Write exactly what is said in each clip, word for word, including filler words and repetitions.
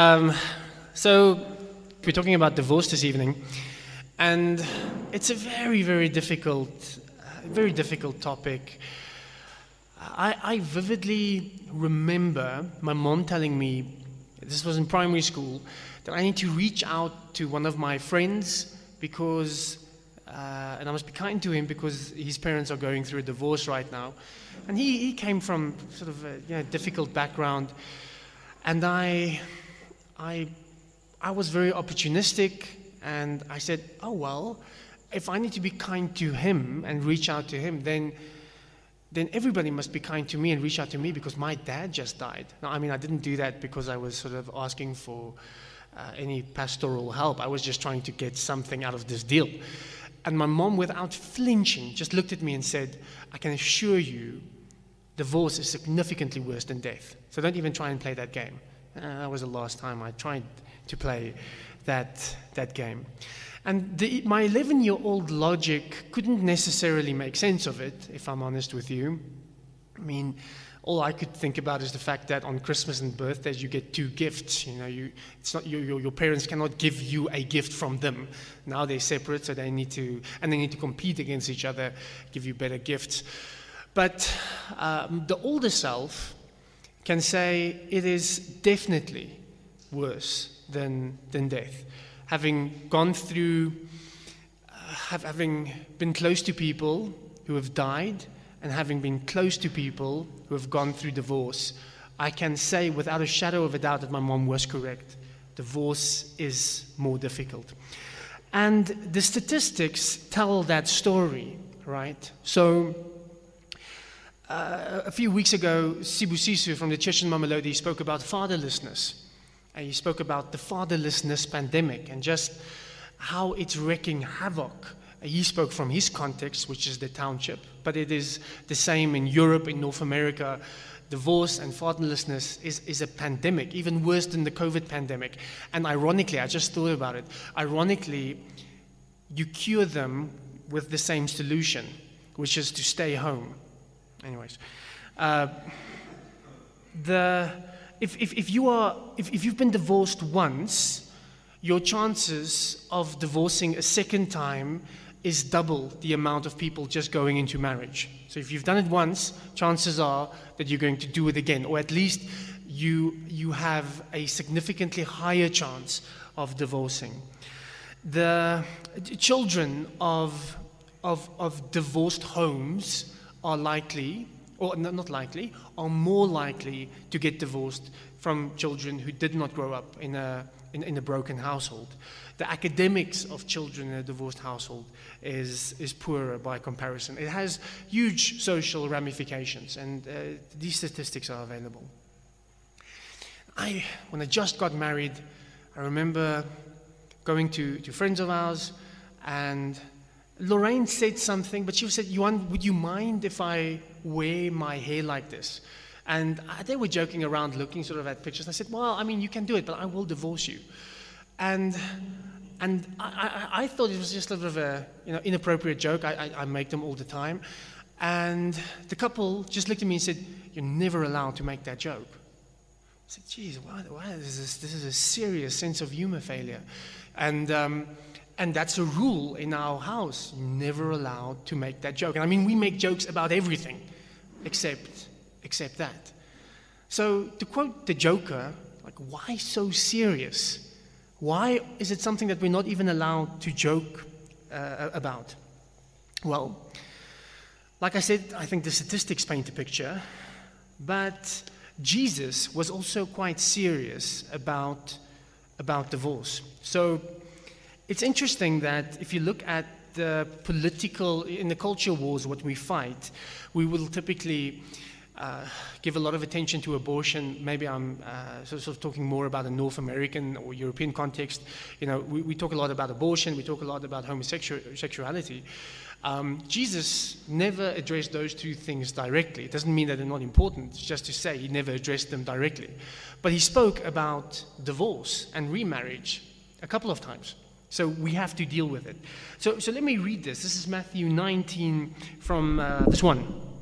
Um, so we're talking about divorce this evening, and it's a very, very difficult, uh, very difficult topic. I, I vividly remember my mom telling me, this was in primary school, that I need to reach out to one of my friends because, uh, and I must be kind to him because his parents are going through a divorce right now. And he, he came from sort of a you know, difficult background, and I, I, I was very opportunistic, and I said, oh well, if I need to be kind to him and reach out to him, then then everybody must be kind to me and reach out to me because my dad just died. Now, I mean, I didn't do that because I was sort of asking for uh, any pastoral help. I was just trying to get something out of this deal. And my mom, without flinching, just looked at me and said, I can assure you, divorce is significantly worse than death. So don't even try and play that game. Uh, that was the last time I tried to play that, that game. And the, my eleven-year-old logic couldn't necessarily make sense of it, if I'm honest with you. I mean, all I could think about is the fact that on Christmas and birthdays you get two gifts. You know, you, it's not your, your, your parents cannot give you a gift from them. Now they're separate, so they need to, and they need to compete against each other, give you better gifts. But um, the older self can say it is definitely worse than than death. Having gone through, uh, have, having been close to people who have died, and having been close to people who have gone through divorce, I can say without a shadow of a doubt that my mom was correct. Divorce is more difficult. And the statistics tell that story, right? So, uh, a few weeks ago, Sibusiso from the Church in Mamelodi spoke about fatherlessness. And he spoke about the fatherlessness pandemic and just how it's wreaking havoc. He spoke from his context, which is the township, but it is the same in Europe, in North America. Divorce and fatherlessness is, is a pandemic, even worse than the COVID pandemic. And ironically, I just thought about it, ironically, you cure them with the same solution, which is to stay home. Anyways, uh, the... If, if, if, you are, if, if you've been divorced once, your chances of divorcing a second time is double the amount of people just going into marriage. So if you've done it once, chances are that you're going to do it again, or at least you, you have a significantly higher chance of divorcing. The children of, of, of divorced homes are likely, or not likely, are more likely to get divorced from children who did not grow up in a, in, in a broken household. The academics of children in a divorced household is, is poorer by comparison. It has huge social ramifications, and uh, these statistics are available. I, when I just got married, I remember going to, to friends of ours, and Lorraine said something, but she said, Johan, would you mind if I wear my hair like this? And uh, they were joking around, looking sort of at pictures. I said, well, I mean, you can do it, but I will divorce you. And and I, I, I thought it was just a little bit of a you know inappropriate joke. I, I, I make them all the time. And the couple just looked at me and said, you're never allowed to make that joke. I said, geez, why, why is this? This is a serious sense of humor failure. And um, And that's a rule in our house. You're never allowed to make that joke. And I mean, we make jokes about everything, except, except that. So to quote the Joker, like, why so serious? Why is it something that we're not even allowed to joke uh, about? Well, like I said, I think the statistics paint a picture, but Jesus was also quite serious about, about divorce. So it's interesting that if you look at the political, in the culture wars, what we fight, we will typically uh, give a lot of attention to abortion. Maybe I'm uh, sort of talking more about a North American or European context. You know, we, we talk a lot about abortion, we talk a lot about homosexuality. Um, Jesus never addressed those two things directly. It doesn't mean that they're not important, it's just to say he never addressed them directly. But he spoke about divorce and remarriage a couple of times. So we have to deal with it. So, so let me read this. This is Matthew nineteen from uh, verse one.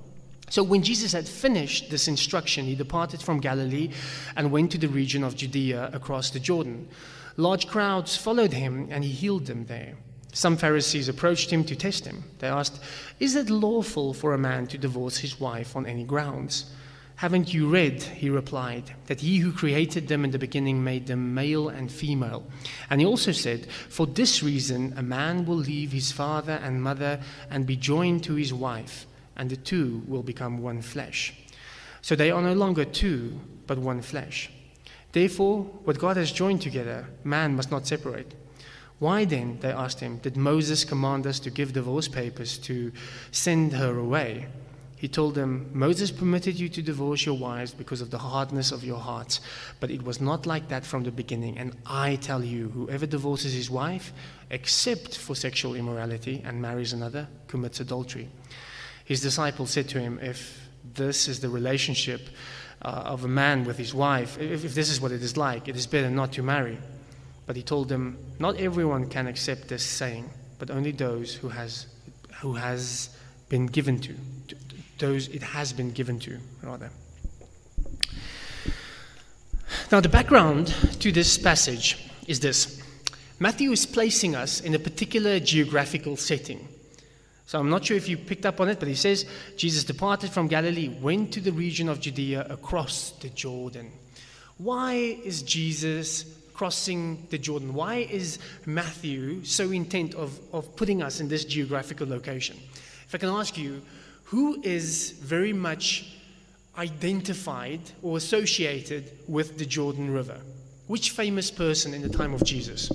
So when Jesus had finished this instruction, he departed from Galilee and went to the region of Judea across the Jordan. Large crowds followed him, and he healed them there. Some Pharisees approached him to test him. They asked, "Is it lawful for a man to divorce his wife on any grounds?" "Haven't you read," he replied, "that he who created them in the beginning made them male and female? And he also said, for this reason a man will leave his father and mother and be joined to his wife, and the two will become one flesh. So they are no longer two, but one flesh. Therefore, what God has joined together, man must not separate." "Why then," they asked him, "did Moses command us to give divorce papers to send her away?" He told them, "Moses permitted you to divorce your wives because of the hardness of your hearts, but it was not like that from the beginning. And I tell you, whoever divorces his wife, except for sexual immorality, and marries another, commits adultery." His disciples said to him, "If this is the relationship uh, of a man with his wife, if, if this is what it is like, it is better not to marry." But he told them, "Not everyone can accept this saying, but only those who has who has been given to, to those it has been given to, rather." Now, the background to this passage is this. Matthew is placing us in a particular geographical setting. So I'm not sure if you picked up on it, but he says, Jesus departed from Galilee, went to the region of Judea across the Jordan. Why is Jesus crossing the Jordan? Why is Matthew so intent of, of putting us in this geographical location? If I can ask you, who is very much identified or associated with the Jordan River? Which famous person in the time of Jesus?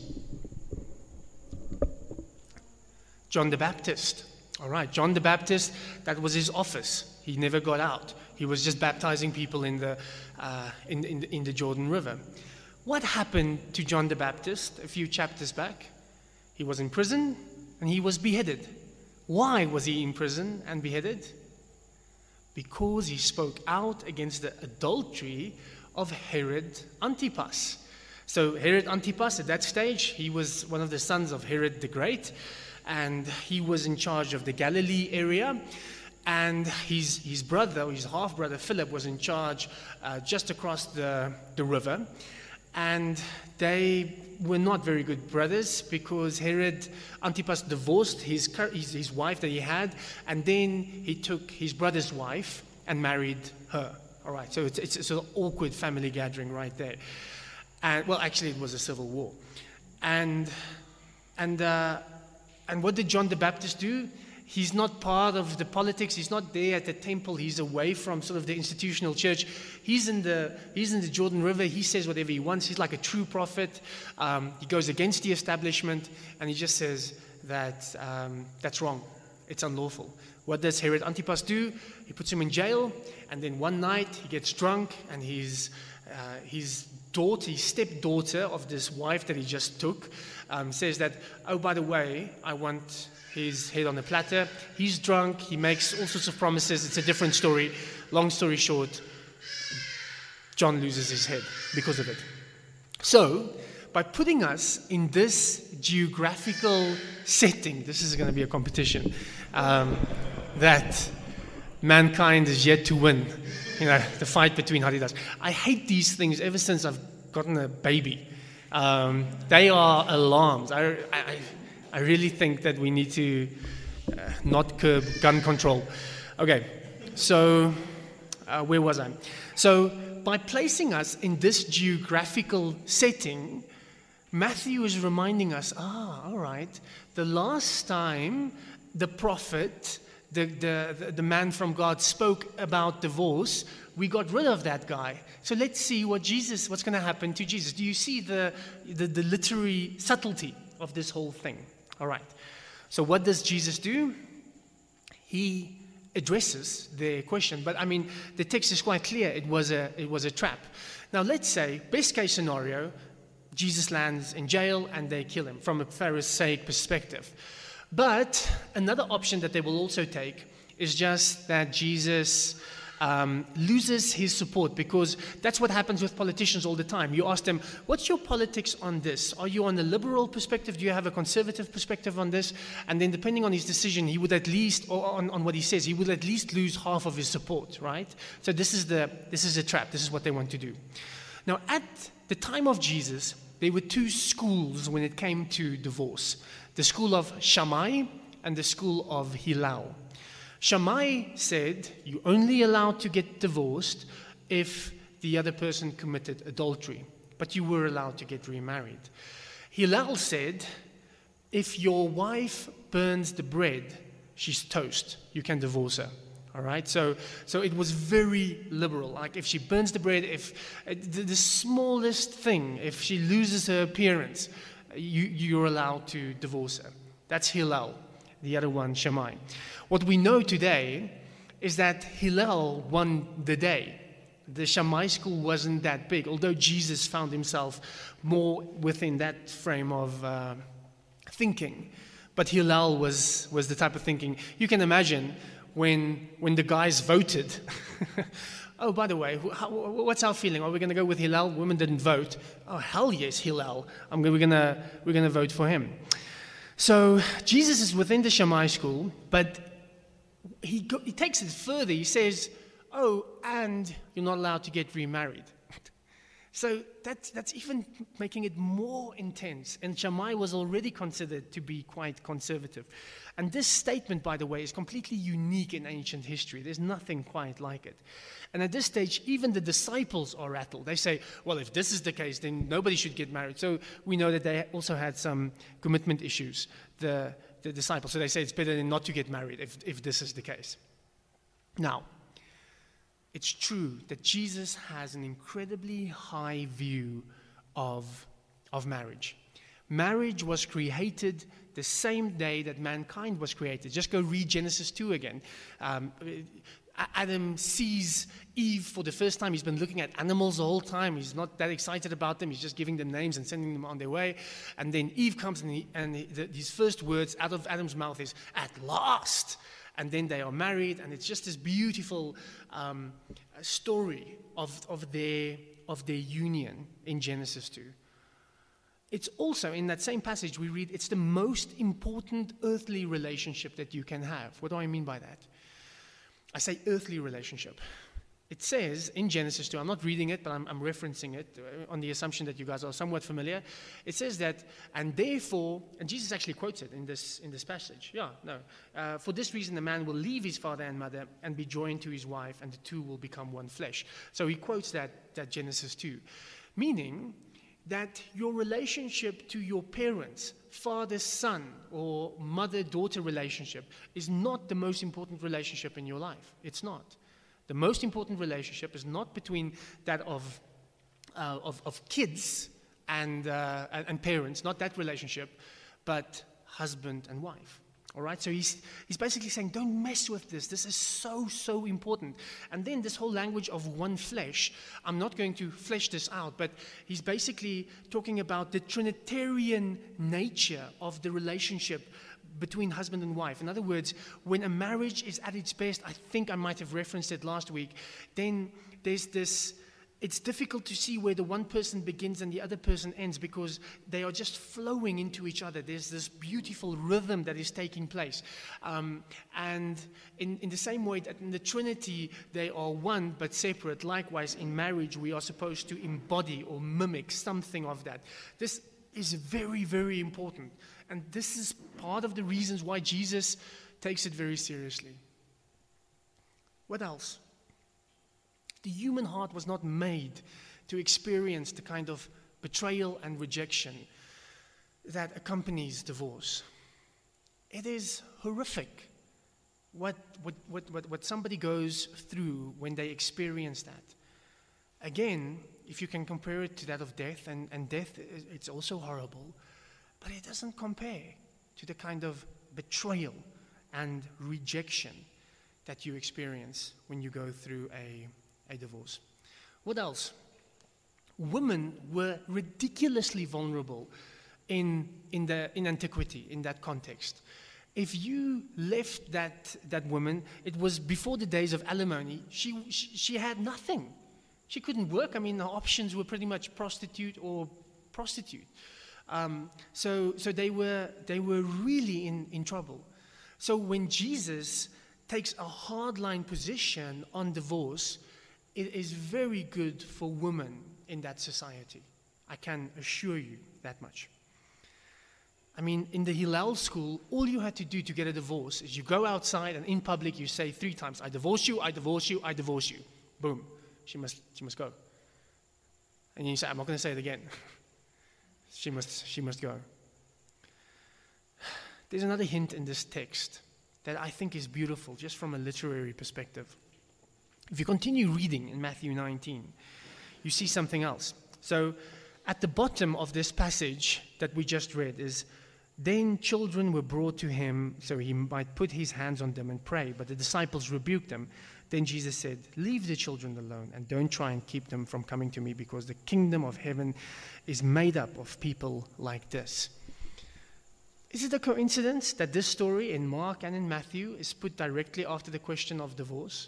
John the Baptist. All right, John the Baptist, that was his office. He never got out. He was just baptizing people in the, uh, in, in, in the Jordan River. What happened to John the Baptist a few chapters back? He was in prison and he was beheaded. Why was he in prison and beheaded? Because he spoke out against the adultery of Herod Antipas. So Herod Antipas, at that stage, he was one of the sons of Herod the Great, and he was in charge of the Galilee area. And his, his brother, his half-brother Philip, was in charge uh, just across the, the river. And they were not very good brothers, because Herod Antipas divorced his, his, his wife that he had, and then he took his brother's wife and married her. All right, so it's, it's, it's an awkward family gathering right there. And, well, actually, it was a civil war. And, and, uh, and what did John the Baptist do? He's not part of the politics. He's not there at the temple. He's away from sort of the institutional church. He's in the, he's in the Jordan River. He says whatever he wants. He's like a true prophet. Um, he goes against the establishment, and he just says that um, that's wrong. It's unlawful. What does Herod Antipas do? He puts him in jail, and then one night he gets drunk, and his, uh, his daughter, his stepdaughter of this wife that he just took, um, says that, "Oh, by the way, I want his head on a platter." He's drunk. He makes all sorts of promises. It's a different story. Long story short, John loses his head because of it. So, by putting us in this geographical setting, this is going to be a competition um, that mankind is yet to win. You know, the fight between Haridas. I hate these things ever since I've gotten a baby. Um, they are alarms. I, I, I really think that we need to uh, not curb gun control. Okay, so uh, where was I? So by placing us in this geographical setting, Matthew is reminding us, ah, all right, the last time the prophet, the, the, the man from God spoke about divorce, we got rid of that guy. So let's see what Jesus, what's going to happen to Jesus. Do you see the, the, the literary subtlety of this whole thing? All right. So what does Jesus do? He addresses their question. But I mean, the text is quite clear. It was a, it was a trap. Now let's say, best case scenario, Jesus lands in jail and they kill him from a Pharisaic perspective. But another option that they will also take is just that Jesus um, loses his support, because that's what happens with politicians all the time. You ask them, what's your politics on this? Are you on the liberal perspective? Do you have a conservative perspective on this? And then depending on his decision, he would at least, or on, on what he says, he would at least lose half of his support, right? So this is the this is a trap. This is what they want to do. Now, at the time of Jesus, there were two schools when it came to divorce. The school of Shammai and the school of Hillel. Shammai said, you're only allowed to get divorced if the other person committed adultery, but you were allowed to get remarried. Hillel said, if your wife burns the bread, she's toast. You can divorce her. All right, so so it was very liberal. Like if she burns the bread, if uh, the, the smallest thing, if she loses her appearance, you, you're allowed to divorce her. That's Hillel. The other one, Shammai. What we know today is that Hillel won the day. The Shammai school wasn't that big, although Jesus found himself more within that frame of uh, thinking. But Hillel was was the type of thinking. You can imagine. When when the guys voted, oh, by the way, how, what's our feeling? Are we going to go with Hillel? Women didn't vote. Oh, hell yes, Hillel. I'm, we're going to we're going to vote for him. So Jesus is within the Shammai school, but he go, he takes it further. He says, oh, and you're not allowed to get remarried. So that's, that's even making it more intense. And Shammai was already considered to be quite conservative. And this statement, by the way, is completely unique in ancient history. There's nothing quite like it. And at this stage, even the disciples are rattled. They say, well, if this is the case, then nobody should get married. So we know that they also had some commitment issues, the, the disciples. So they say it's better than not to get married if, if this is the case. Now, it's true that Jesus has an incredibly high view of, of marriage. Marriage was created the same day that mankind was created. Just go read Genesis two again. Um, Adam sees Eve for the first time. He's been looking at animals the whole time. He's not that excited about them. He's just giving them names and sending them on their way. And then Eve comes, and, he, and he, the, his first words out of Adam's mouth is, "At last." And then they are married, and it's just this beautiful um, story of, of, their, of their union in Genesis two. It's also, in that same passage we read, it's the most important earthly relationship that you can have. What do I mean by that? I say earthly relationship. It says in Genesis two, I'm not reading it, but I'm, I'm referencing it on the assumption that you guys are somewhat familiar. It says that, and therefore, and Jesus actually quotes it in this, in this passage. Yeah, no. Uh, for this reason, the man will leave his father and mother and be joined to his wife, and the two will become one flesh. So he quotes that, that Genesis two, meaning that your relationship to your parents, father-son or mother-daughter relationship, is not the most important relationship in your life. It's not. The most important relationship is not between that of, uh, of, of kids and, uh, and parents, not that relationship, but husband and wife. All right, so he's, he's basically saying, don't mess with this. This is so, so important. And then this whole language of one flesh, I'm not going to flesh this out, but he's basically talking about the Trinitarian nature of the relationship between husband and wife. In other words, when a marriage is at its best, I think I might have referenced it last week, then there's this, it's difficult to see where the one person begins and the other person ends, because they are just flowing into each other. There's this beautiful rhythm that is taking place. Um, and in, in the same way that in the Trinity they are one but separate, likewise in marriage we are supposed to embody or mimic something of that. This is very, very important. And this is part of the reasons why Jesus takes it very seriously. What else? The human heart was not made to experience the kind of betrayal and rejection that accompanies divorce. It is horrific what, what, what, what, what somebody goes through when they experience that. Again, if you can compare it to that of death, and, and death, it's also horrible, but it doesn't compare to the kind of betrayal and rejection that you experience when you go through a, a divorce. What else? Women were ridiculously vulnerable in, in, the, in antiquity, in that context. if you left that, that woman, it was before the days of alimony, she, she, she had nothing. She couldn't work. I mean, the options were pretty much prostitute or prostitute. Um, so so they were they were really in, in trouble. So when Jesus takes a hardline position on divorce, it is very good for women in that society. I can assure you that much. I mean, in the Hillel school, all you had to do to get a divorce is you go outside and in public you say three times, I divorce you, I divorce you, I divorce you. Boom. She must, she must go. And you say, I'm not going to say it again. she must, she must go. There's another hint in this text that I think is beautiful, just from a literary perspective. If you continue reading in Matthew nineteen, you see something else. So at the bottom of this passage that we just read is, then children were brought to him so he might put his hands on them and pray, but the disciples rebuked them. Then Jesus said, leave the children alone and don't try and keep them from coming to me, because the kingdom of heaven is made up of people like this. Is it a coincidence that this story in Mark and in Matthew is put directly after the question of divorce?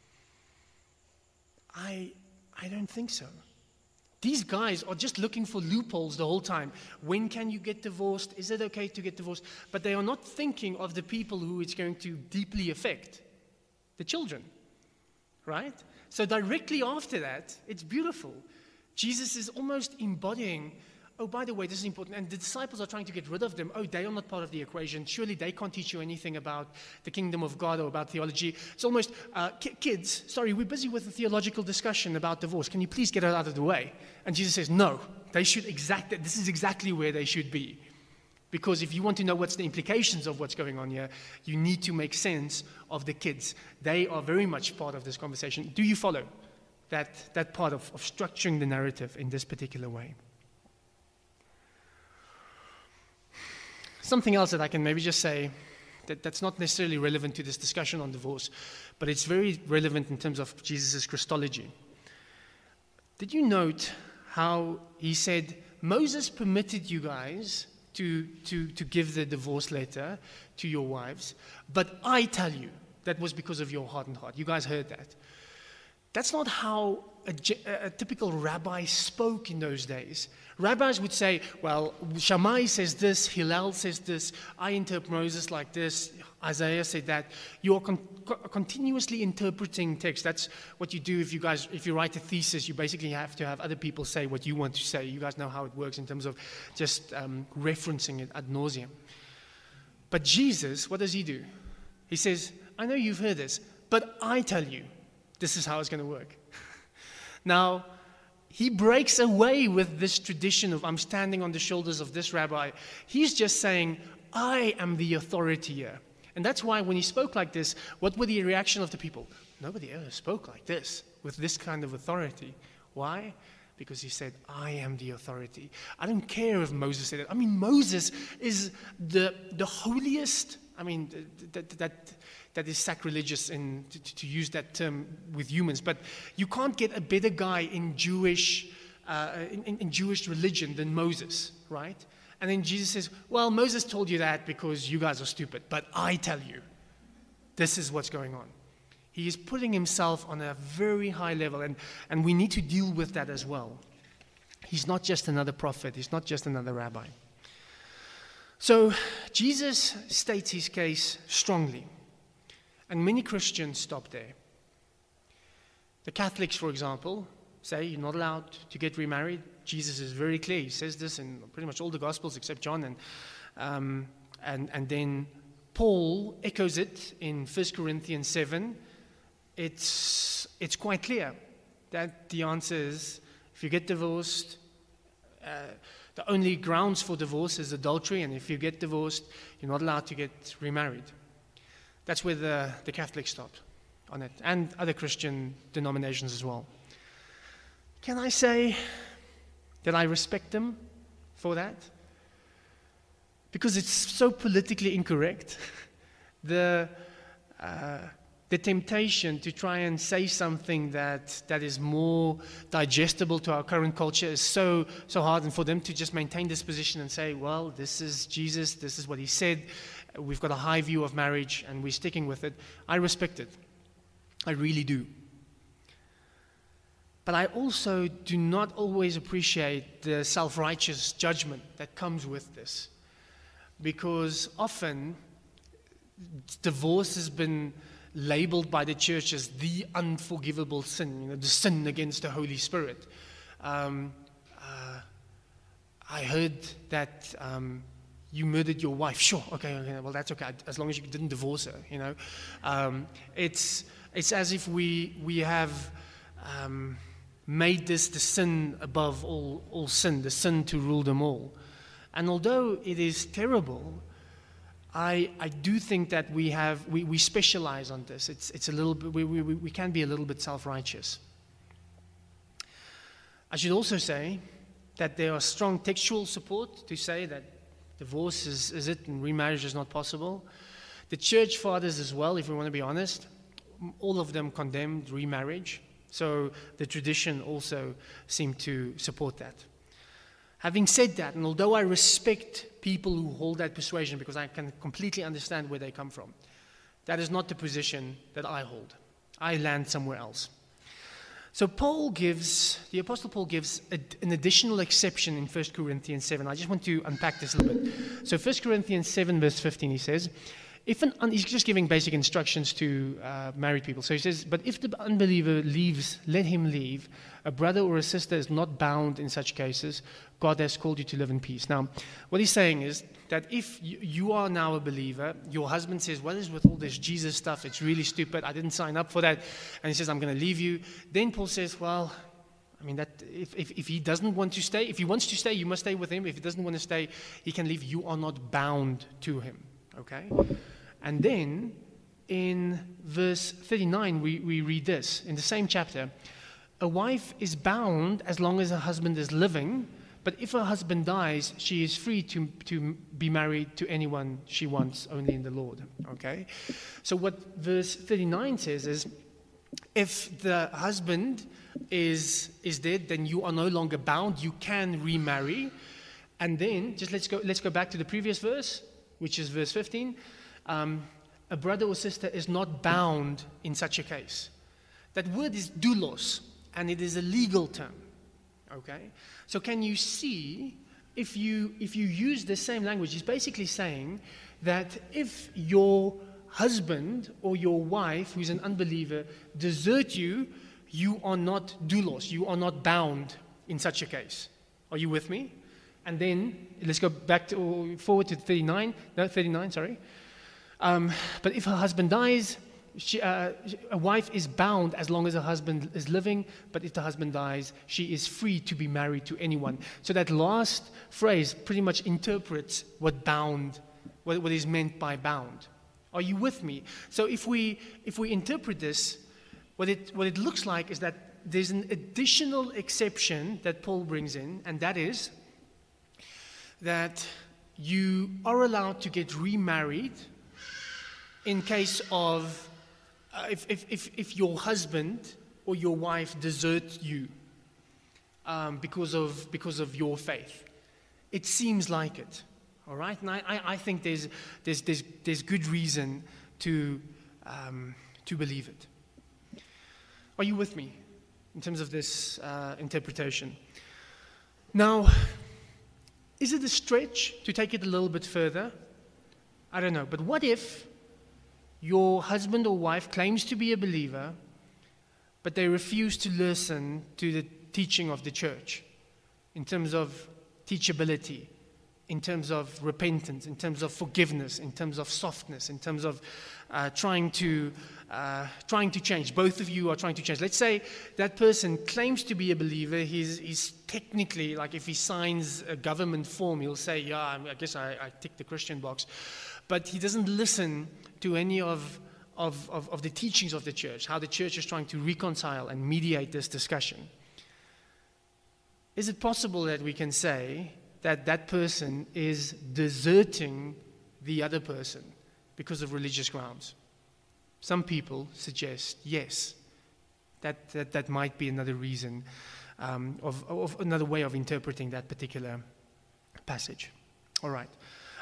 I, I don't think so. These guys are just looking for loopholes the whole time. When can you get divorced? Is it okay to get divorced? But they are not thinking of the people who it's going to deeply affect, the children, right? So directly after that, it's beautiful. Jesus is almost embodying, oh, by the way, this is important. And the disciples are trying to get rid of them. Oh, they are not part of the equation. Surely they can't teach you anything about the kingdom of God or about theology. It's almost, uh, ki- kids, sorry, we're busy with a theological discussion about divorce. Can you please get it out of the way? And Jesus says, no, they should exact, this is exactly where they should be. Because if you want to know what's the implications of what's going on here, you need to make sense of the kids. They are very much part of this conversation. Do you follow that, that part of, of structuring the narrative in this particular way? Something else that I can maybe just say that, that's not necessarily relevant to this discussion on divorce, but it's very relevant in terms of Jesus' Christology. Did you note how he said, Moses permitted you guys to, to, to give the divorce letter to your wives, but I tell you that was because of your hardened heart. You guys heard that. That's not how a, a typical rabbi spoke in those days. Rabbis would say, well, Shammai says this, Hillel says this, I interpret Moses like this, Isaiah said that. You are con- continuously interpreting text. That's what you do if you guys, if you write a thesis, you basically have to have other people say what you want to say. You guys know how it works in terms of just um, referencing it ad nauseum. But Jesus, what does he do? He says, I know you've heard this, but I tell you, this is how it's going to work. Now, he breaks away with this tradition of I'm standing on the shoulders of this rabbi. He's just saying, I am the authority here. And that's why when he spoke like this, what were the reaction of the people? Nobody ever spoke like this, with this kind of authority. Why? Because he said, I am the authority. I don't care if Moses said it. I mean, Moses is the, the holiest. I mean, that, that, that is sacrilegious in, to, to use that term with humans. But you can't get a better guy in Jewish, uh, in, in Jewish religion than Moses, right? And then Jesus says, well, Moses told you that because you guys are stupid. But I tell you, this is what's going on. He is putting himself on a very high level. And, and we need to deal with that as well. He's not just another prophet. He's not just another rabbi. So Jesus states his case strongly, and many Christians stop there. The Catholics, for example, say you're not allowed to get remarried. Jesus is very clear. He says this in pretty much all the Gospels except John, and um, and and then Paul echoes it in First Corinthians seven. It's it's quite clear that the answer is if you get divorced. Uh, The only grounds for divorce is adultery, and if you get divorced, you're not allowed to get remarried. That's where the, the Catholics stopped on it, and other Christian denominations as well. Can I say that I respect them for that? Because it's so politically incorrect. the uh, the temptation to try and say something that, that is more digestible to our current culture is so so hard, and for them to just maintain this position and say, well, this is Jesus, this is what he said, we've got a high view of marriage and we're sticking with it. I respect it. I really do. But I also do not always appreciate the self-righteous judgment that comes with this. Because often, divorce has been labeled by the church as the unforgivable sin, you know, the sin against the Holy Spirit. Um, uh, I heard that um, you murdered your wife. Sure, okay, okay, well that's okay, as long as you didn't divorce her, you know. Um, it's it's as if we we have um, made this the sin above all all sin, the sin to rule them all. And although it is terrible, I, I do think that we have we, we specialize on this. It's it's a little bit we, we we can be a little bit self-righteous. I should also say that there are strong textual support to say that divorce is, is it and remarriage is not possible. The church fathers as well, if we want to be honest, all of them condemned remarriage. So the tradition also seemed to support that. Having said that, and although I respect people who hold that persuasion because I can completely understand where they come from, that is not the position that I hold. I land somewhere else. So Paul gives, the Apostle Paul gives a, an additional exception in First Corinthians seven. I just want to unpack this a little bit. So First Corinthians seven verse fifteen, he says, if an, he's just giving basic instructions to uh, married people. So he says, but if the unbeliever leaves, let him leave. A brother or a sister is not bound in such cases. God has called you to live in peace. Now, what he's saying is that if you, you are now a believer, your husband says, what is with all this Jesus stuff? It's really stupid. I didn't sign up for that. And he says, I'm going to leave you. Then Paul says, well, I mean, that if, if, if he doesn't want to stay, if he wants to stay, you must stay with him. If he doesn't want to stay, he can leave. You are not bound to him. Okay? And then in verse thirty-nine, we, we read this in the same chapter. A wife is bound as long as her husband is living, but if her husband dies, she is free to, to be married to anyone she wants, only in the Lord. Okay? So what verse thirty-nine says is, if the husband is, is dead, then you are no longer bound. You can remarry. And then, just let's go, let's go back to the previous verse, which is verse fifteen. Um, a brother or sister is not bound in such a case. That word is doulos, and it is a legal term. Okay? So can you see, if you if you use the same language, it's basically saying that if your husband or your wife, who's an unbeliever, desert you, you are not doulos, you are not bound in such a case. Are you with me? And then, let's go back to, or forward to thirty-nine, no, thirty-nine, sorry. Um, but if her husband dies, she, uh, a wife is bound as long as her husband is living, but if the husband dies, she is free to be married to anyone. So that last phrase pretty much interprets what bound, what, what is meant by bound. Are you with me? So if we if we interpret this, what it what it looks like is that there's an additional exception that Paul brings in, and that is that you are allowed to get remarried in case of uh, if, if, if, if your husband or your wife desert you um, because of because of your faith. It seems like it, all right? And I, I think there's there's there's there's good reason to um, to believe it. Are you with me in terms of this uh, interpretation? Now, is it a stretch to take it a little bit further? I don't know, but what if your husband or wife claims to be a believer, but they refuse to listen to the teaching of the church in terms of teachability, in terms of repentance, in terms of forgiveness, in terms of softness, in terms of uh, trying to uh, trying to change. Both of you are trying to change. Let's say that person claims to be a believer. He's, he's technically, like if he signs a government form, he'll say, yeah, I guess I, I tick the Christian box. But he doesn't listen to any of, of, of, of the teachings of the church, how the church is trying to reconcile and mediate this discussion. Is it possible that we can say that that person is deserting the other person because of religious grounds? Some people suggest yes, that that, that might be another reason, um, of, of another way of interpreting that particular passage. All right.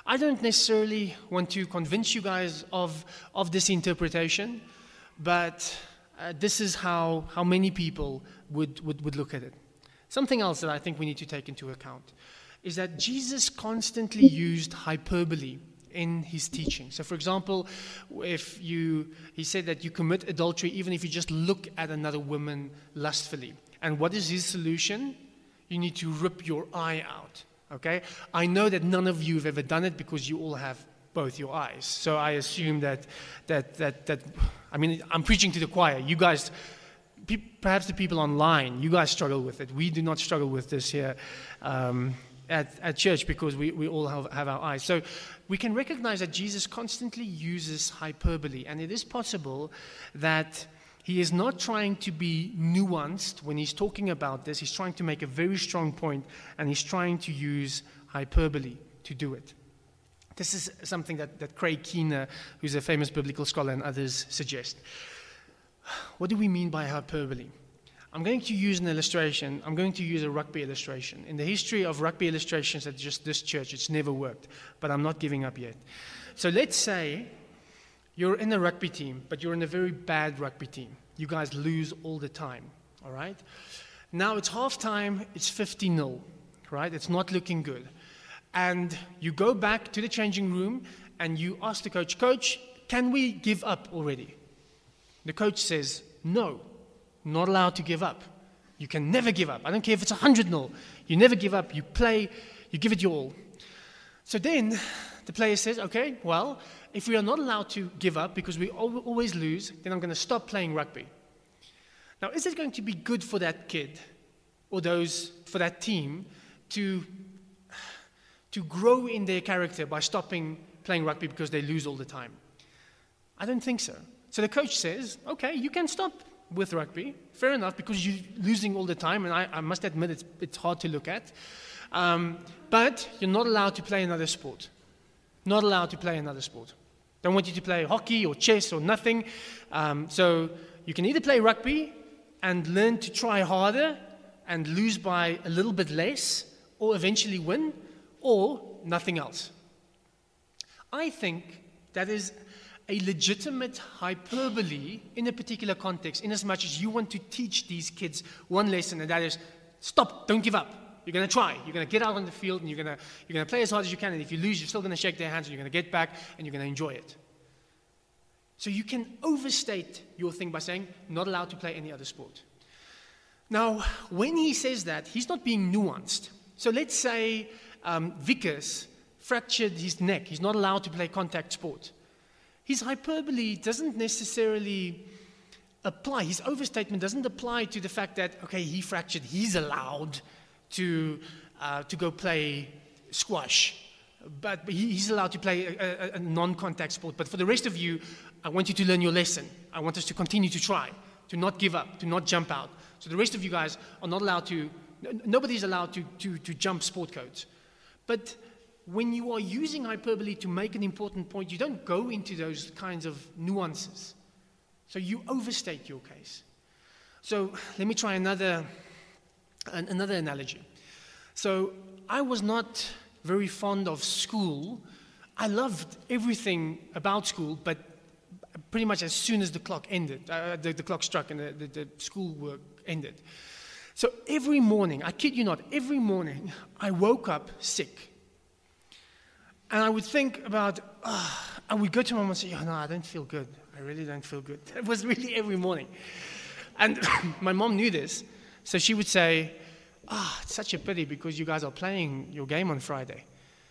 I don't necessarily want to convince you guys of, of this interpretation, but uh, this is how, how many people would, would, would look at it. Something else that I think we need to take into account is that Jesus constantly used hyperbole in his teaching. So for example, if you, he said that you commit adultery even if you just look at another woman lustfully. And what is his solution? You need to rip your eye out, okay? I know that none of you have ever done it because you all have both your eyes. So I assume that, that, that, that I mean, I'm preaching to the choir. You guys, pe- perhaps the people online, you guys struggle with it. We do not struggle with this here. Um, At, at church because we, we all have, have our eyes. So we can recognize that Jesus constantly uses hyperbole, and it is possible that he is not trying to be nuanced when he's talking about this. He's trying to make a very strong point, and he's trying to use hyperbole to do it. This is something that, that Craig Keener, who's a famous biblical scholar, and others suggest. What do we mean by hyperbole? I'm going to use an illustration. I'm going to use a rugby illustration. In the history of rugby illustrations at just this church, it's never worked, but I'm not giving up yet. So let's say you're in a rugby team, but you're in a very bad rugby team. You guys lose all the time, all right? Now it's halftime, it's fifty nil, right? It's not looking good. And you go back to the changing room and you ask the coach, Coach, can we give up already? The coach says, no. Not allowed to give up. You can never give up. I don't care if it's one hundred nil. You never give up. You play. You give it your all. So then the player says, okay, well, if we are not allowed to give up because we always lose, then I'm going to stop playing rugby. Now, is it going to be good for that kid or those for that team to, to grow in their character by stopping playing rugby because they lose all the time? I don't think so. So the coach says, okay, you can stop with rugby, fair enough, because you're losing all the time, and I, I must admit it's, it's hard to look at. Um, but you're not allowed to play another sport. Not allowed to play another sport. Don't want you to play hockey or chess or nothing. Um, so you can either play rugby and learn to try harder and lose by a little bit less, or eventually win, or nothing else. I think that is a legitimate hyperbole in a particular context, in as much as you want to teach these kids one lesson, and that is, stop, don't give up. You're going to try. You're going to get out on the field, and you're going to you're going to play as hard as you can, and if you lose, you're still going to shake their hands, and you're going to get back, and you're going to enjoy it. So you can overstate your thing by saying, not allowed to play any other sport. Now, when he says that, he's not being nuanced. So let's say um, Vickers fractured his neck. He's not allowed to play contact sport. His hyperbole doesn't necessarily apply. His overstatement doesn't apply to the fact that, okay, he fractured, he's allowed to, uh, to go play squash. But he, he's allowed to play a, a, a non-contact sport. But for the rest of you, I want you to learn your lesson. I want us to continue to try, to not give up, to not jump out. So the rest of you guys are not allowed to, nobody's allowed to, to, to jump sport codes. But when you are using hyperbole to make an important point, you don't go into those kinds of nuances. So you overstate your case. So let me try another, an, another analogy. So I was not very fond of school. I loved everything about school, but pretty much as soon as the clock ended, uh, the, the clock struck and the, the, the school work ended. So every morning, I kid you not, every morning I woke up sick. And I would think about, oh, I would go to my mom and say, oh, no, I don't feel good. I really don't feel good. That was really every morning. And my mom knew this, so she would say, ah, oh, it's such a pity because you guys are playing your game on Friday.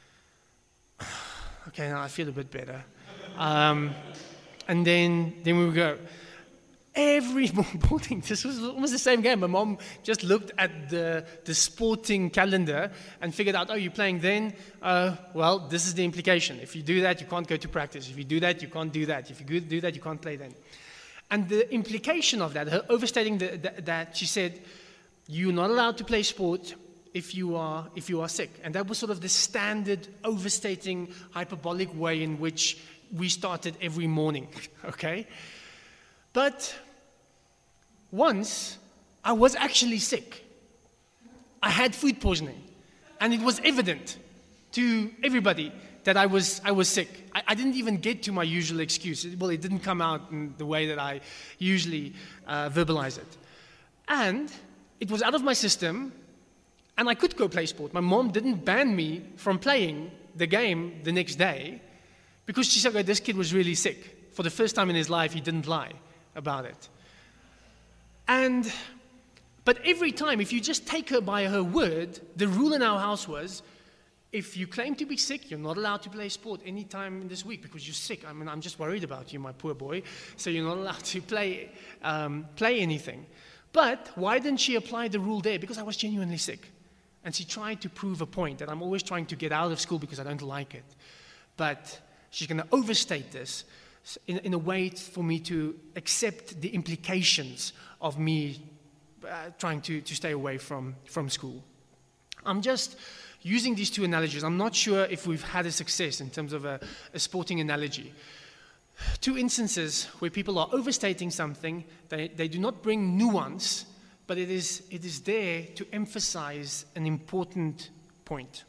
Okay, now I feel a bit better. Um, and then, then we would go. Every morning, this was almost the same game. My mom just looked at the, the sporting calendar and figured out, oh, you're playing then? Uh, well, this is the implication. If you do that, you can't go to practice. If you do that, you can't do that. If you do that, you can't play then. And the implication of that, her overstating the, the, that, she said, you're not allowed to play sport if you are if you are sick. And that was sort of the standard overstating, hyperbolic way in which we started every morning, okay? But once, I was actually sick. I had food poisoning. And it was evident to everybody that I was, I was sick. I, I didn't even get to my usual excuse. Well, it didn't come out in the way that I usually uh, verbalize it. And it was out of my system, and I could go play sport. My mom didn't ban me from playing the game the next day because she said, okay, this kid was really sick. For the first time in his life, he didn't lie about it. And, but every time, if you just take her by her word, the rule in our house was, if you claim to be sick, you're not allowed to play sport any time in this week because you're sick. I mean, I'm just worried about you, my poor boy. So you're not allowed to play, um, play anything. But why didn't she apply the rule there? Because I was genuinely sick. And she tried to prove a point that I'm always trying to get out of school because I don't like it. But she's going to overstate this in, in a way for me to accept the implications of me uh, trying to, to stay away from, from school. I'm just using these two analogies. I'm not sure if we've had a success in terms of a, a sporting analogy. Two instances where people are overstating something, they, they do not bring nuance, but it is, it is there to emphasize an important point.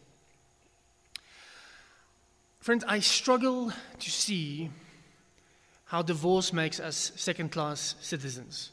Friends, I struggle to see how divorce makes us second-class citizens.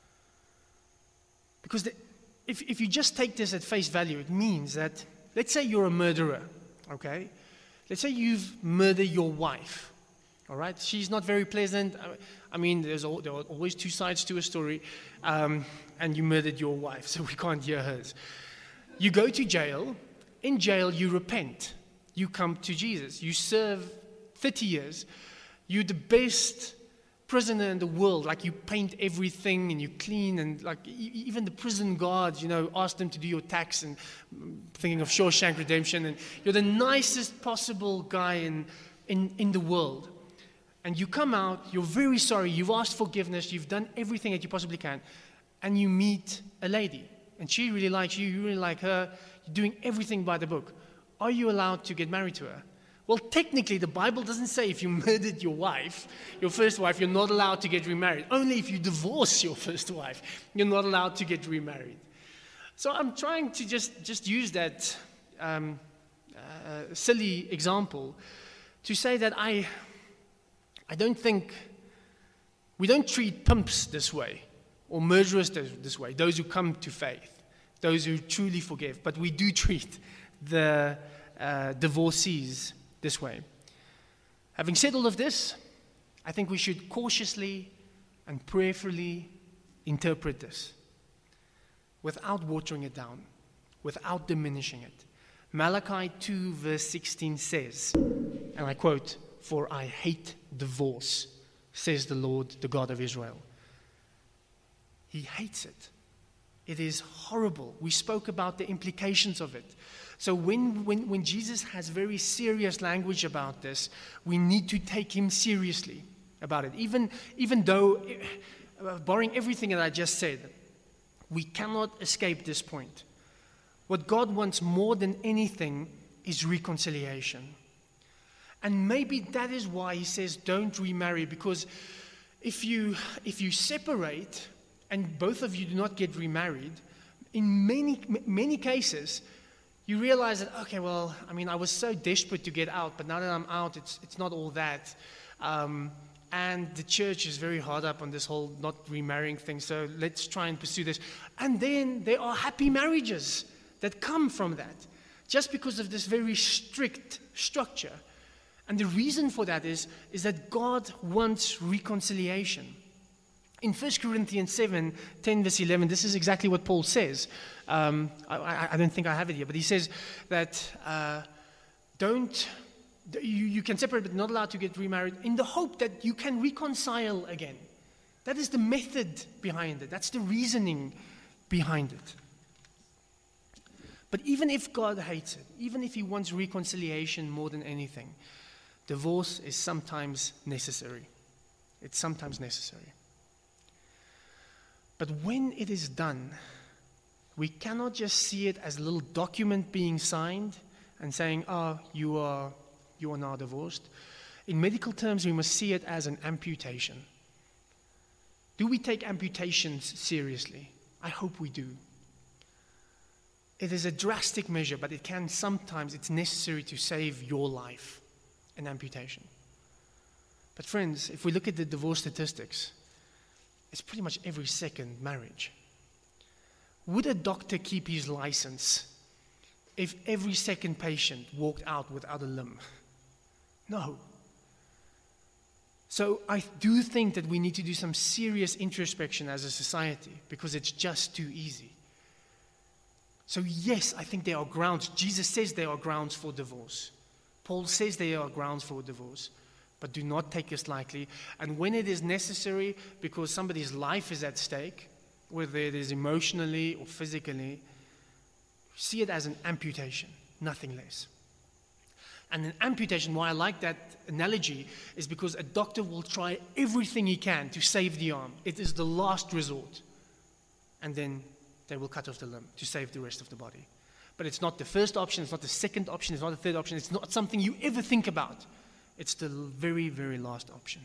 Because the, if, if you just take this at face value, it means that, let's say you're a murderer, okay? Let's say you've murdered your wife, all right? She's not very pleasant. I mean, there's all, there are always two sides to a story, um, and you murdered your wife, so we can't hear hers. You go to jail. In jail, you repent. You come to Jesus. You serve thirty years. You're the best prisoner in the world. Like, you paint everything and you clean, and like e- even the prison guards, you know, ask them to do your tax, and thinking of Shawshank Redemption, and you're the nicest possible guy in, in, in the world. And you come out, you're very sorry, you've asked forgiveness, you've done everything that you possibly can, and you meet a lady, and she really likes you, you really like her, you're doing everything by the book. Are you allowed to get married to her? Well, technically, the Bible doesn't say if you murdered your wife, your first wife, you're not allowed to get remarried. Only if you divorce your first wife, you're not allowed to get remarried. So I'm trying to just, just use that um, uh, silly example to say that I, I don't think, we don't treat pimps this way, or murderers this way, those who come to faith, those who truly forgive, but we do treat the uh, divorcees this way. Having said all of this, I think we should cautiously and prayerfully interpret this without watering it down, without diminishing it. Malachi two verse sixteen says, and I quote, "For I hate divorce, says the Lord, the God of Israel." He hates it. It is horrible. We spoke about the implications of it. So when, when, when Jesus has very serious language about this, we need to take him seriously about it. Even, even though, uh, barring everything that I just said, we cannot escape this point. What God wants more than anything is reconciliation. And maybe that is why he says don't remarry, because if you, if you separate and both of you do not get remarried, in many, many cases, you realize that, okay, well, I mean, I was so desperate to get out, but now that I'm out, it's, it's not all that. Um, and the church is very hard up on this whole not remarrying thing, so let's try and pursue this. And then there are happy marriages that come from that, just because of this very strict structure. And the reason for that is, is that God wants reconciliation. In First Corinthians seven, ten verse eleven, this is exactly what Paul says. Um, I, I don't think I have it here, but he says that uh, don't, you, you can separate but not allowed to get remarried in the hope that you can reconcile again. That is the method behind it. That's the reasoning behind it. But even if God hates it, even if he wants reconciliation more than anything, divorce is sometimes necessary. It's sometimes necessary. But when it is done, we cannot just see it as a little document being signed and saying, oh, you are, you are now divorced. In medical terms, we must see it as an amputation. Do we take amputations seriously? I hope we do. It is a drastic measure, but it can sometimes, it's necessary to save your life an amputation. But friends, if we look at the divorce statistics, it's pretty much every second marriage. Would a doctor keep his license if every second patient walked out without a limb? No. So I do think that we need to do some serious introspection as a society, because it's just too easy. So yes, I think there are grounds. Jesus says there are grounds for divorce. Paul says there are grounds for divorce. But do not take this lightly. And when it is necessary, because somebody's life is at stake, whether it is emotionally or physically, see it as an amputation, nothing less. And an amputation, why I like that analogy, is because a doctor will try everything he can to save the arm. It is the last resort. And then they will cut off the limb to save the rest of the body. But it's not the first option, it's not the second option, it's not the third option, it's not something you ever think about. It's the very, very last option.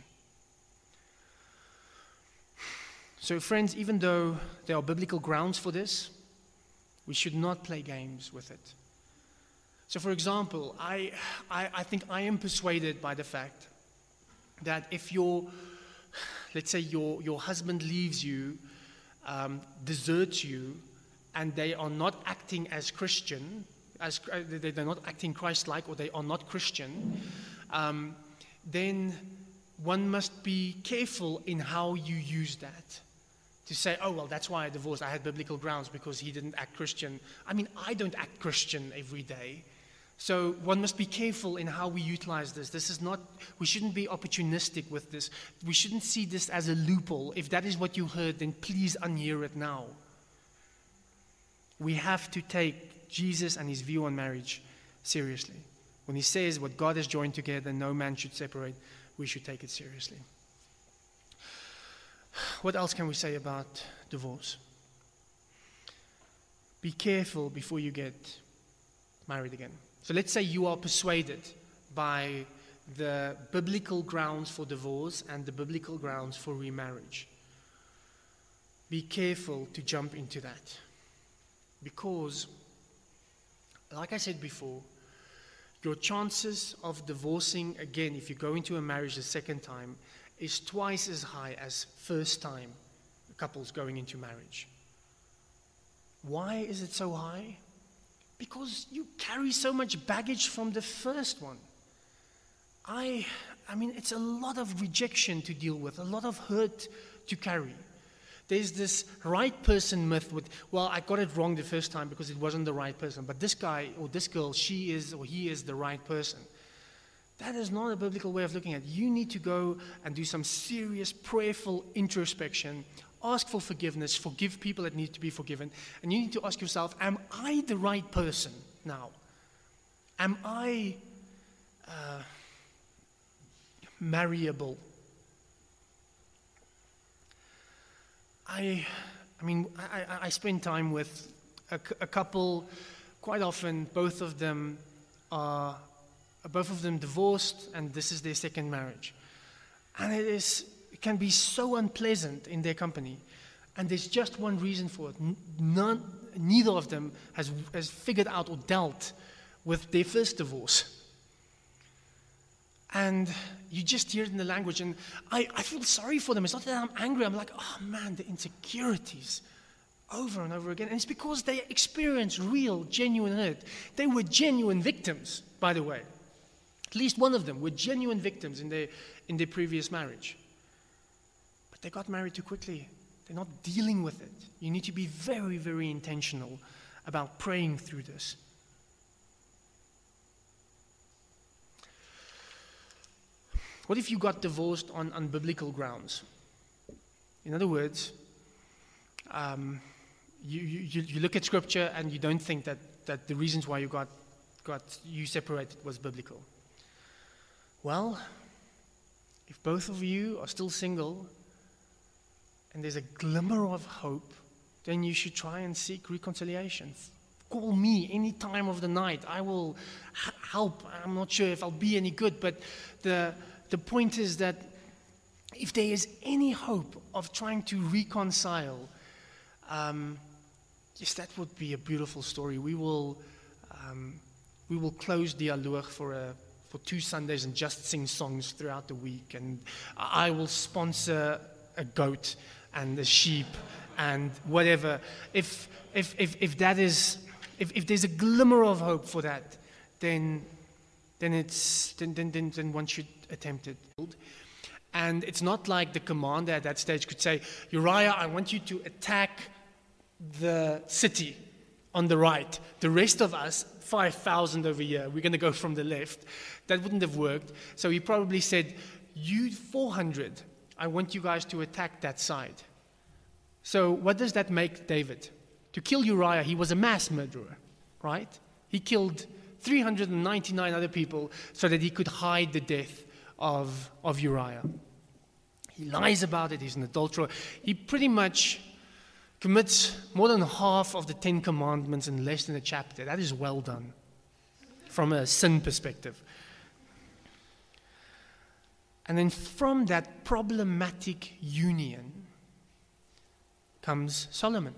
So friends, even though there are biblical grounds for this, we should not play games with it. So for example, I, I, I think I am persuaded by the fact that if your, let's say your, your husband leaves you, um, deserts you, and they are not acting as Christian, as uh, they're not acting Christ-like, or they are not Christian, um, then one must be careful in how you use that. To say, oh, well, that's why I divorced. I had biblical grounds because he didn't act Christian. I mean, I don't act Christian every day. So one must be careful in how we utilize this. This is not, we shouldn't be opportunistic with this. We shouldn't see this as a loophole. If that is what you heard, then please unhear it now. We have to take Jesus and his view on marriage seriously. When he says what God has joined together, no man should separate, we should take it seriously. What else can we say about divorce? Be careful before you get married again. So let's say you are persuaded by the biblical grounds for divorce and the biblical grounds for remarriage. Be careful to jump into that. Because, like I said before, your chances of divorcing again if you go into a marriage the second time is twice as high as first time couples going into marriage. Why is it so high? Because you carry so much baggage from the first one. I, I mean, it's a lot of rejection to deal with, a lot of hurt to carry. There's this right person myth with, well, I got it wrong the first time because it wasn't the right person, but this guy or this girl, she is or he is the right person. That is not a biblical way of looking at it. You need to go and do some serious prayerful introspection, ask for forgiveness, forgive people that need to be forgiven, and you need to ask yourself, am I the right person now? Am I uh, marriable? I, I mean, I, I spend time with a, a couple, quite often both of them are, both of them divorced, and this is their second marriage. And it is, it can be so unpleasant in their company. And there's just one reason for it. None, neither of them has, has figured out or dealt with their first divorce. And you just hear it in the language, and I, I feel sorry for them. It's not that I'm angry. I'm like, oh man, the insecurities over and over again. And it's because they experience real, genuine hurt. They were genuine victims, by the way. At least one of them were genuine victims in their, in their previous marriage. But they got married too quickly. They're not dealing with it. You need to be very, very intentional about praying through this. What if you got divorced on unbiblical grounds? In other words, um, you, you, you look at Scripture and you don't think that, that the reasons why you got, got you separated was biblical. Well, if both of you are still single and there's a glimmer of hope, then you should try and seek reconciliation. Call me any time of the night. I will h- help. I'm not sure if I'll be any good, but the The point is that if there is any hope of trying to reconcile, um, yes, that would be a beautiful story. We will, um, we will close Dialoog for a for two Sundays and just sing songs throughout the week. And I will sponsor a goat and a sheep and whatever. If if if, if that is if, if there's a glimmer of hope for that, then then it's then then then, then one should attempt it. And it's not like the commander at that stage could say, Uriah, I want you to attack the city on the right. The rest of us, five thousand over here, we're going to go from the left. That wouldn't have worked. So he probably said, you four hundred, I want you guys to attack that side. So what does that make David? To kill Uriah, he was a mass murderer, right? He killed three hundred ninety-nine other people so that he could hide the death of, of Uriah. He lies about it, he's an adulterer. He pretty much commits more than half of the Ten Commandments in less than a chapter. That is well done from a sin perspective. And then from that problematic union comes Solomon.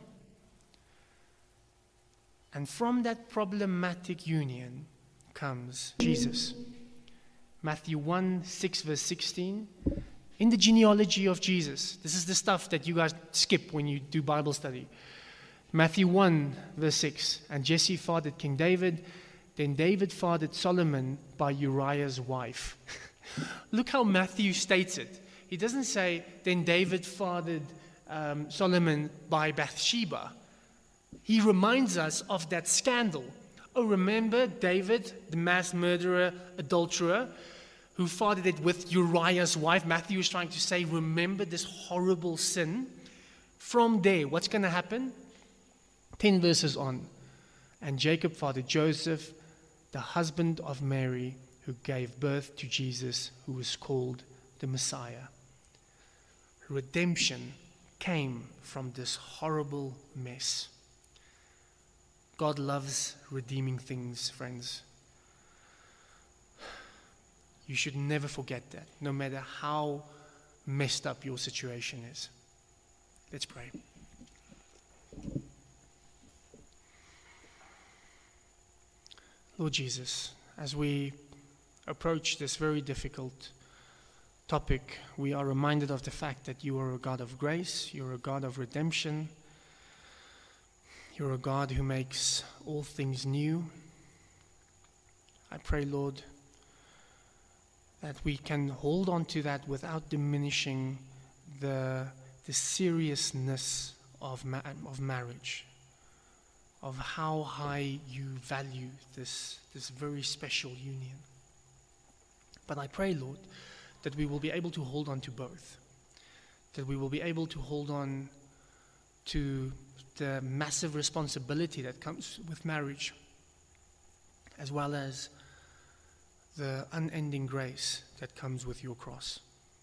And from that problematic union comes Jesus. Matthew one, six, verse sixteen. In the genealogy of Jesus, this is the stuff that you guys skip when you do Bible study. Matthew one, verse six. And Jesse fathered King David. Then David fathered Solomon by Uriah's wife. Look how Matthew states it. He doesn't say, then David fathered um, Solomon by Bathsheba. He reminds us of that scandal. Oh, remember David, the mass murderer, adulterer, who fathered it with Uriah's wife? Matthew is trying to say, remember this horrible sin. From there, what's going to happen? Ten verses on. And Jacob fathered Joseph, the husband of Mary, who gave birth to Jesus, who was called the Messiah. Redemption came from this horrible mess. God loves redeeming things, friends. You should never forget that, no matter how messed up your situation is. Let's pray. Lord Jesus, as we approach this very difficult topic, we are reminded of the fact that you are a God of grace, you're a God of redemption, you're a God who makes all things new. I pray, Lord, that we can hold on to that without diminishing the, the seriousness of, ma- of marriage, of how high you value this, this very special union. But I pray, Lord, that we will be able to hold on to both, that we will be able to hold on to the massive responsibility that comes with marriage, as well as the unending grace that comes with your cross.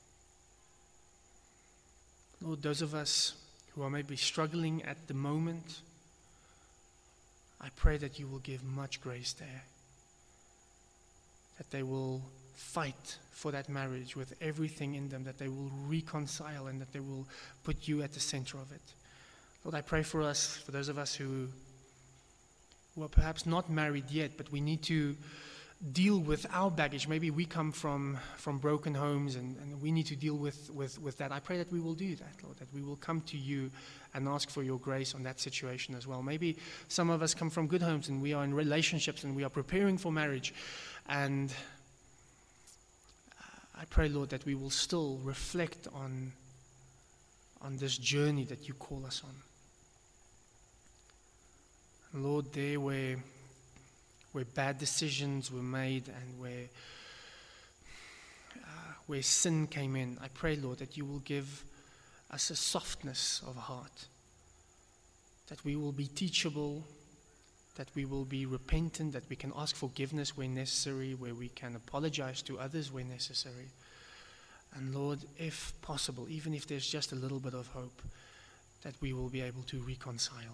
Lord, those of us who are maybe struggling at the moment, I pray that you will give much grace there, that they will fight for that marriage with everything in them, that they will reconcile and that they will put you at the center of it. Lord, I pray for us, for those of us who, who are perhaps not married yet, but we need to deal with our baggage. Maybe we come from, from broken homes and, and we need to deal with, with, with that. I pray that we will do that, Lord, that we will come to you and ask for your grace on that situation as well. Maybe some of us come from good homes and we are in relationships and we are preparing for marriage. And I pray, Lord, that we will still reflect on, on this journey that you call us on. Lord, there where, where bad decisions were made and where, uh, where sin came in, I pray, Lord, that you will give us a softness of heart, that we will be teachable, that we will be repentant, that we can ask forgiveness where necessary, where we can apologize to others where necessary. And Lord, if possible, even if there's just a little bit of hope, that we will be able to reconcile.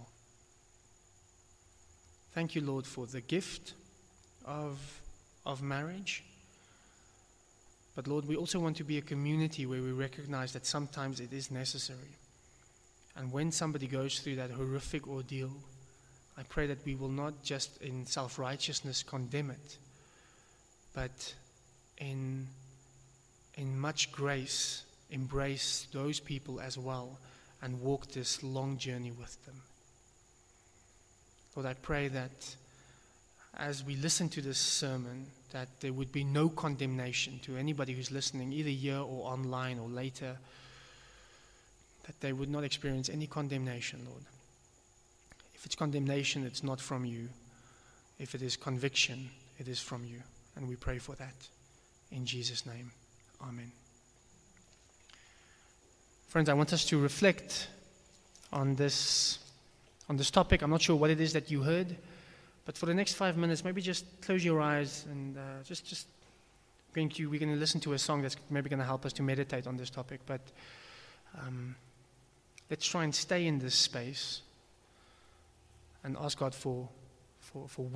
Thank you, Lord, for the gift of, of marriage. But Lord, we also want to be a community where we recognize that sometimes it is necessary. And when somebody goes through that horrific ordeal, I pray that we will not just in self-righteousness condemn it, but in, in much grace, embrace those people as well and walk this long journey with them. Lord, I pray that as we listen to this sermon, that there would be no condemnation to anybody who's listening, either here or online or later, that they would not experience any condemnation, Lord. If it's condemnation, it's not from you. If it is conviction, it is from you. And we pray for that. In Jesus' name, amen. Friends, I want us to reflect on this, on this topic. I'm not sure what it is that you heard, but for the next five minutes, maybe just close your eyes and uh, just, just going to, we're going to listen to a song that's maybe going to help us to meditate on this topic. But um, let's try and stay in this space and ask God for, for, for